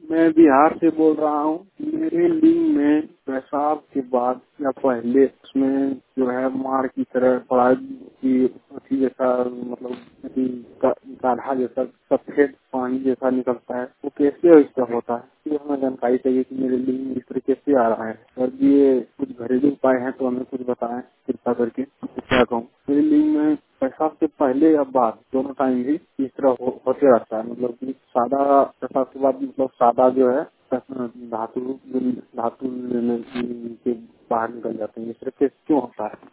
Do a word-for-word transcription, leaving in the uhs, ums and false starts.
मैं बिहार से बोल रहा हूँ। मेरे लिंग में पेशाब के बाद या पहले उसमें जो है मार की तरह बड़ा की अथी जैसा मतलब अथी गा- गाढ़ा जैसा सफेद पानी जैसा निकलता है, वो कैसे इसका होता है, ये हमें जानकारी चाहिए कि मेरे लिंग में इस तरह कैसे आ रहा है। और ये कुछ घरेलू उपाय हैं तो हमें कुछ बताएं कृपा करके। तो क्या कहूँ, मेरे लिंग में पेशाब से पहले या बाद दोनों टाइम भी इस तरह हो, होते रहता है। मतलब कि सादा पेशाब के बाद मतलब सादा जो है धातु धातु के बाहर निकल जाते हैं। इस तरह के क्यों होता है?